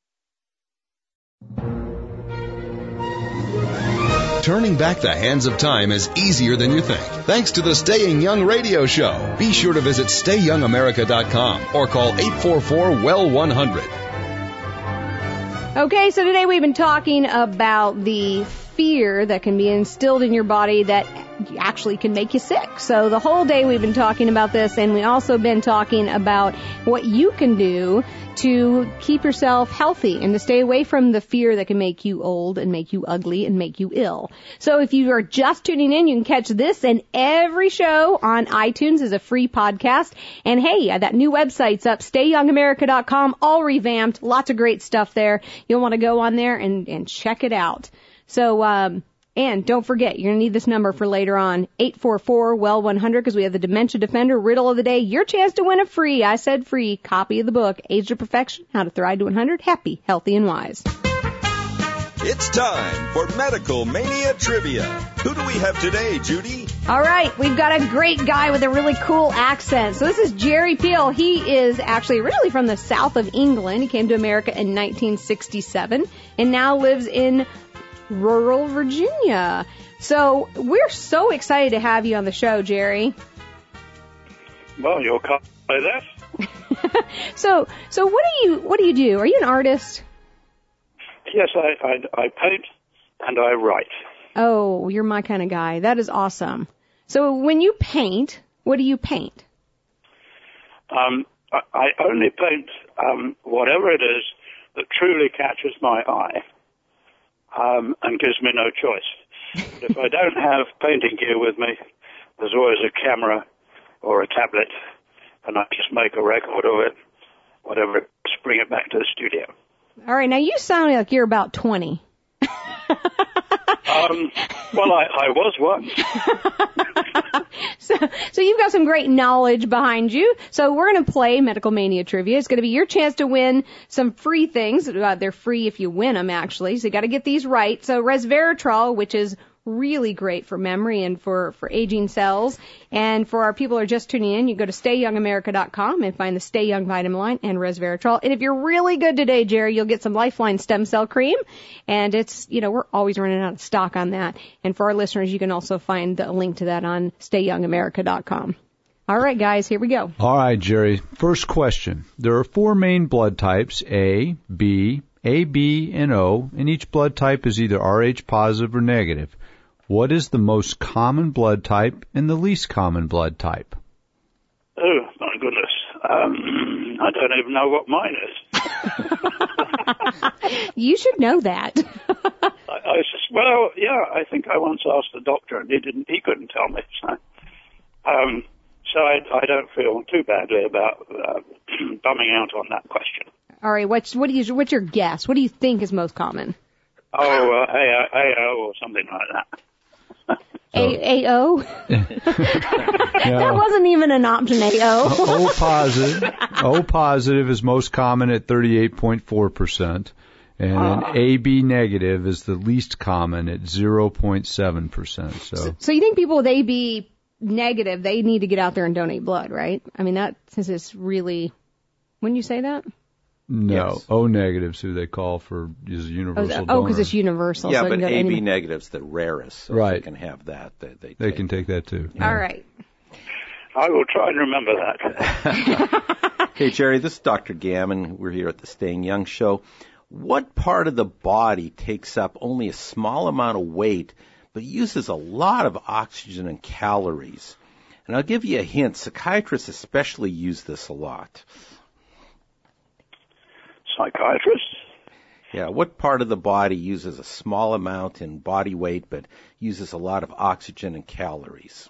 Turning back the hands of time is easier than you think, thanks to the Staying Young radio show. Be sure to visit stay young america dot com or call eight four four, W E L one hundred. Okay, so today we've been talking about the fear that can be instilled in your body that actually can make you sick. So the whole day we've been talking about this, and we also been talking about what you can do to keep yourself healthy and to stay away from the fear that can make you old and make you ugly and make you ill. So if you are just tuning in, you can catch this and every show on iTunes as a free podcast. And hey, that new website's up, stay young america dot com, all revamped, lots of great stuff there. You'll want to go on there and, and check it out. So, um, and don't forget, you're going to need this number for later on, eight four four, W E L one hundred, because we have the Dementia Defender Riddle of the Day. Your chance to win a free, I said free, copy of the book, Age to Perfection, How to Thrive to one hundred, Happy, Healthy, and Wise. It's time for Medical Mania Trivia. Who do we have today, Judy? All right, we've got a great guy with a really cool accent. So this is Jerry Peel. He is actually originally from the south of England. He came to America in nineteen sixty-seven and now lives in rural Virginia. So we're so excited to have you on the show, Jerry. Well, you'll call by that. so, so what do you what do you do? Are you an artist? Yes, I, I I paint and I write. Oh, you're my kind of guy. That is awesome. So when you paint, what do you paint? Um, I, I only paint um, whatever it is that truly catches my eye. Um, and gives me no choice. But if I don't have painting gear with me, there's always a camera or a tablet, and I just make a record of it, whatever, just bring it back to the studio. All right, now you sound like you're about twenty. um, well, I, I was once. so, so you've got some great knowledge behind you. So we're going to play Medical Mania Trivia. It's going to be your chance to win some free things. Uh, they're free if you win them, actually. So you got to get these right. So resveratrol, which is really great for memory and for, for aging cells. And for our people who are just tuning in, you go to stay young america dot com and find the Stay Young Vitamin Line and resveratrol. And if you're really good today, Jerry, you'll get some Lifeline Stem Cell Cream. And it's, you know, we're always running out of stock on that. And for our listeners, you can also find a link to that on stay young america dot com. All right, guys, here we go. All right, Jerry. First question. There are four main blood types, A, B, A, B, and O, and each blood type is either Rh positive or negative. What is the most common blood type and the least common blood type? Oh, my goodness. Um, I don't even know what mine is. You should know that. I, I just, well, yeah, I think I once asked the doctor and he didn't, he couldn't tell me. So, um, so I, I don't feel too badly about uh, bumming out on that question. All right, what's, what do you, what's your guess? What do you think is most common? Oh, uh, A O or something like that. A O? That wasn't even an option, A O. O positive. O positive is most common at thirty-eight point four percent. And then uh, A B negative is the least common at zero point seven percent. So. so, so you think people with A B negative, they need to get out there and donate blood, right? I mean, that, since it's really, wouldn't you say that? No, yes. O negatives who they call for is universal. Oh, because it's universal. Yeah, so but A B any... negative's the rarest, so right. they can have that. They, they, they take can take that too. Yeah. All right. I will try and remember that. Hey, Jerry, this is Doctor Gammon. We're here at the Staying Young Show. What part of the body takes up only a small amount of weight but uses a lot of oxygen and calories? And I'll give you a hint. Psychiatrists especially use this a lot. Psychiatrist? Yeah, what part of the body uses a small amount in body weight but uses a lot of oxygen and calories?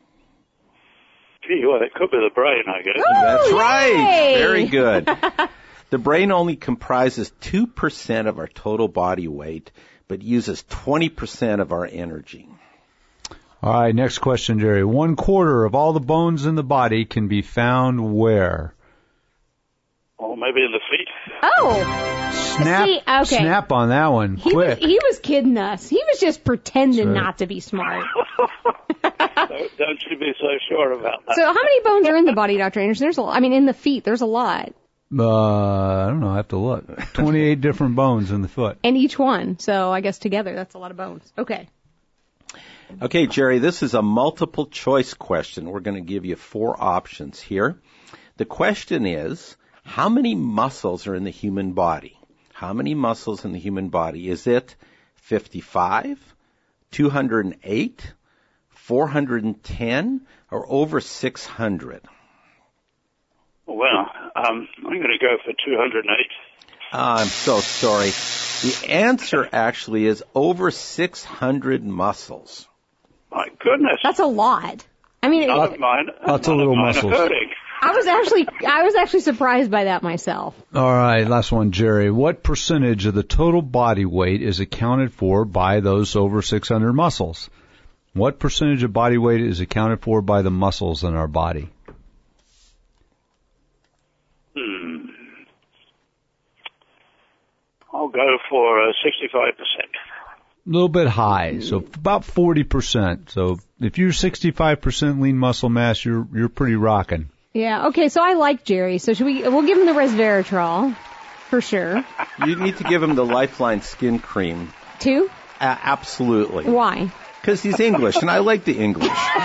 Gee, well, it could be the brain, I guess. Ooh, That's yay! right. Very good. The brain only comprises two percent of our total body weight but uses twenty percent of our energy. All right, next question, Jerry. One quarter of all the bones in the body can be found where? Or maybe in the feet. Oh. Snap, See, okay. snap on that one, he quick. Was, he was kidding us. He was just pretending right. not to be smart. don't, don't you be so sure about that. So how many bones are in the body, Doctor Anderson? There's a lot. I mean, in the feet, there's a lot. Uh, I don't know. I have to look. twenty-eight different bones in the foot. And each one. So I guess together, that's a lot of bones. Okay. Okay, Jerry, this is a multiple choice question. We're going to give you four options here. The question is, how many muscles are in the human body? How many muscles in the human body? Is it fifty-five, two hundred eight, four hundred ten, or over six hundred? Well, um, I'm going to go for two hundred eight. Uh, I'm so sorry. The answer actually is over six hundred muscles. My goodness. That's a lot. I mean, None it, of mine, lots none of little mine muscles. Are hurting. I was actually, I was actually surprised by that myself. All right, last one, Jerry. What percentage of the total body weight is accounted for by those over six hundred muscles? What percentage of body weight is accounted for by the muscles in our body? Hmm. I'll go for uh, sixty-five percent. A little bit high, so about forty percent. So if you're sixty-five percent lean muscle mass, you're you're pretty rocking. Yeah. Okay. So I like Jerry. So should we? We'll give him the resveratrol for sure. You need to give him the Lifeline skin cream. Two? Uh, absolutely. Why? Because he's English, and I like the English.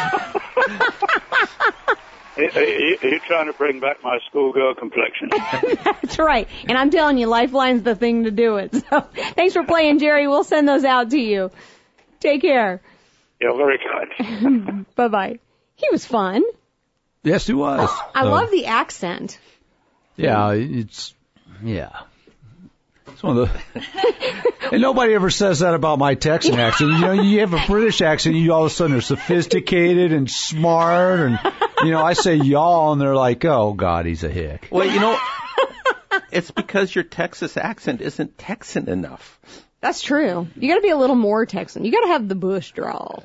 Are you trying to bring back my schoolgirl complexion? That's right. And I'm telling you, Lifeline's the thing to do it. So thanks for playing, Jerry. We'll send those out to you. Take care. You're very kind. Bye-bye. He was fun. Yes, he was. I So, love the accent. Yeah, it's yeah. It's one of the. And nobody ever says that about my Texan accent. You know, you have a British accent, you all of a sudden are sophisticated and smart, and you know, I say y'all, and they're like, oh God, he's a hick. Well, you know, it's because your Texas accent isn't Texan enough. That's true. You got to be a little more Texan. You got to have the Bush drawl.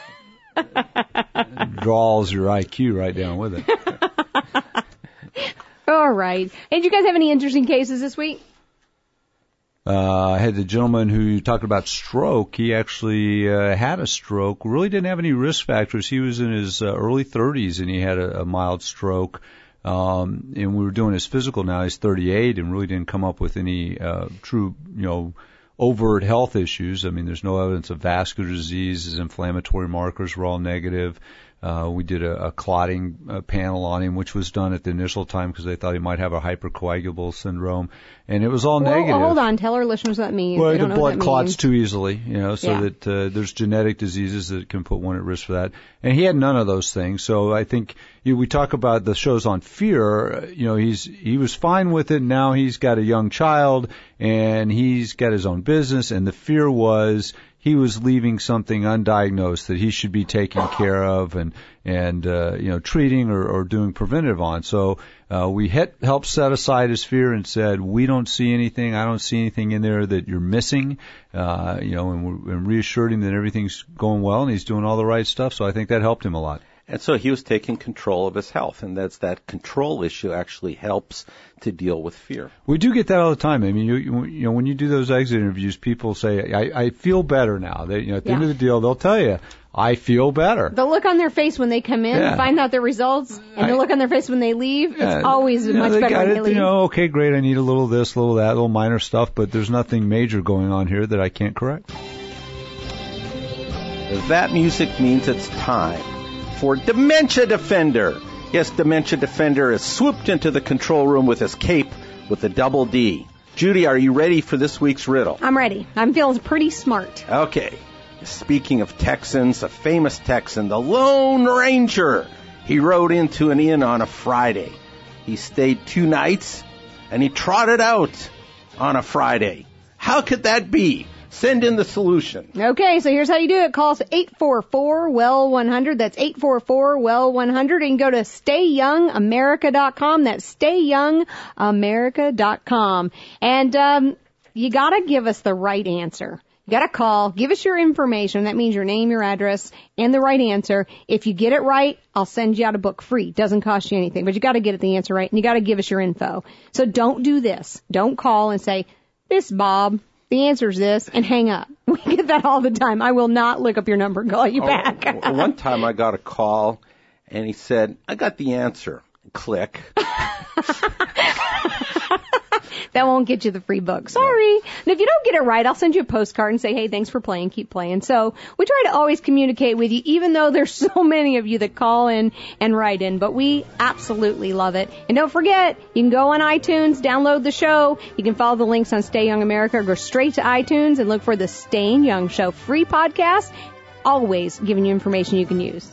Draws your I Q right down with it. All right. Hey, did you guys have any interesting cases this week? Uh, I had the gentleman who talked about stroke. He actually uh, had a stroke, really didn't have any risk factors. He was in his uh, early thirties, and he had a, a mild stroke. Um, and we were doing his physical now. He's thirty-eight and really didn't come up with any uh, true, you know, overt health issues. I mean, there's no evidence of vascular disease. His inflammatory markers were all negative. Uh, we did a, a clotting uh, panel on him, which was done at the initial time because they thought he might have a hypercoagulable syndrome, and it was all well, negative. Hold on, tell our listeners what that means. Well, the blood clots too easily, you know, so yeah. that uh, there's genetic diseases that can put one at risk for that. And he had none of those things. So I think you know, we talk about the shows on fear. You know, he's he was fine with it. Now he's got a young child and he's got his own business, and the fear was he was leaving something undiagnosed that he should be taking care of and, and, uh, you know, treating or, or doing preventative on. So, uh, we hit, helped set aside his fear and said, we don't see anything. I don't see anything in there that you're missing. Uh, you know, and, we're, and reassured him that everything's going well and he's doing all the right stuff. So I think that helped him a lot. And so he was taking control of his health, and that's that control issue actually helps to deal with fear. We do get that all the time. I mean, you you know, when you do those exit interviews, people say, "I, I feel better now." They, you know, at the yeah. end of the deal, they'll tell you, "I feel better." The look on their face when they come in, yeah. find out their results, and I, the look on their face when they leave, yeah, it's always you know, much they better got when it, they leave. You know, okay, great. I need a little of this, a little of that, a little minor stuff, but there's nothing major going on here that I can't correct. That music means it's time for Dementia Defender. Yes, Dementia Defender has swooped into the control room with his cape with a double D. Judy, are you ready for this week's riddle? I'm ready. I'm feeling pretty smart. Okay. Speaking of Texans, a famous Texan, the Lone Ranger. He rode into an inn on a Friday. He stayed two nights, and he trotted out on a Friday. How could that be? Send in the solution. Okay, so here's how you do it. Call us eight four four, W E L one hundred. That's eight four four, W E L one hundred. And go to stay young america dot com. That's stay young america dot com. And um, you got to give us the right answer. You got to call. Give us your information. That means your name, your address, and the right answer. If you get it right, I'll send you out a book free. Doesn't cost you anything. But you got to get it the answer right, and you got to give us your info. So don't do this. Don't call and say, "This Bob. The answer's this," and hang up. We get that all the time. I will not look up your number and call you oh, back. One time I got a call, and he said, "I got the answer." Click. That won't get you the free book. Sorry. And if you don't get it right, I'll send you a postcard and say, "Hey, thanks for playing. Keep playing." So we try to always communicate with you, even though there's so many of you that call in and write in. But we absolutely love it. And don't forget, you can go on iTunes, download the show. You can follow the links on Stay Young America, or go straight to iTunes and look for the Staying Young Show free podcast. Always giving you information you can use.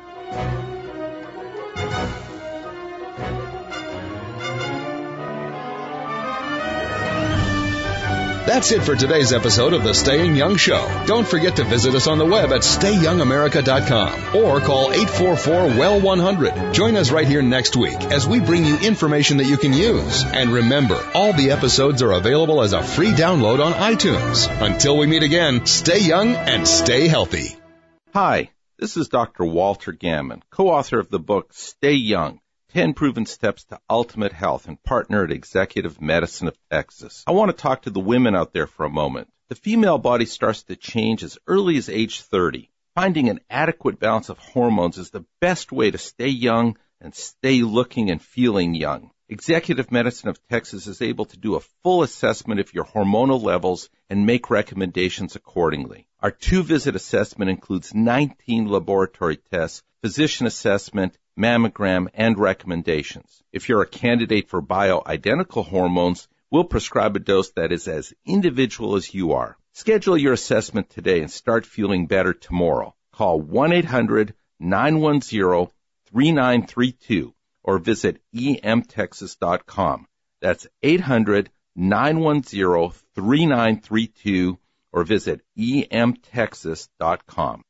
That's it for today's episode of the Staying Young Show. Don't forget to visit us on the web at stay young america dot com or call eight four four, W E L one hundred. Join us right here next week as we bring you information that you can use. And remember, all the episodes are available as a free download on iTunes. Until we meet again, stay young and stay healthy. Hi, this is Doctor Walter Gammon, co-author of the book Stay Young, ten Proven Steps to Ultimate Health, and partner at Executive Medicine of Texas. I want to talk to the women out there for a moment. The female body starts to change as early as age thirty. Finding an adequate balance of hormones is the best way to stay young and stay looking and feeling young. Executive Medicine of Texas is able to do a full assessment of your hormonal levels and make recommendations accordingly. Our two-visit assessment includes nineteen laboratory tests, physician assessment, mammogram, and recommendations. If you're a candidate for bioidentical hormones, we'll prescribe a dose that is as individual as you are. Schedule your assessment today and start feeling better tomorrow. Call one eight hundred, nine one zero, three nine three two or visit e m texas dot com. That's eight hundred, nine one zero, three nine three two or visit e m texas dot com.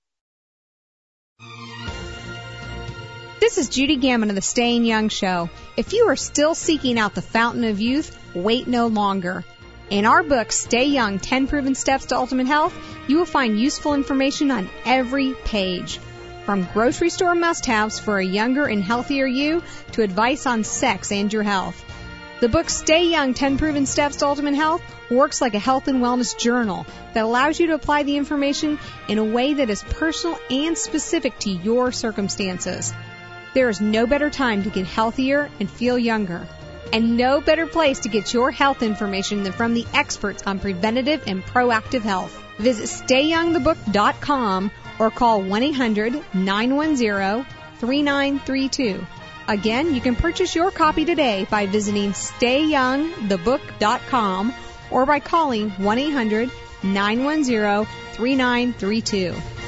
This is Judy Gammon of the Staying Young Show. If you are still seeking out the fountain of youth, wait no longer. In our book, Stay Young, ten Proven Steps to Ultimate Health, you will find useful information on every page. From grocery store must-haves for a younger and healthier you to advice on sex and your health. The book Stay Young, ten Proven Steps to Ultimate Health works like a health and wellness journal that allows you to apply the information in a way that is personal and specific to your circumstances. There is no better time to get healthier and feel younger, and no better place to get your health information than from the experts on preventative and proactive health. Visit stay young the book dot com or call one eight hundred nine one zero three nine three two. Again, you can purchase your copy today by visiting stay young the book dot com or by calling one eight hundred nine one zero three nine three two.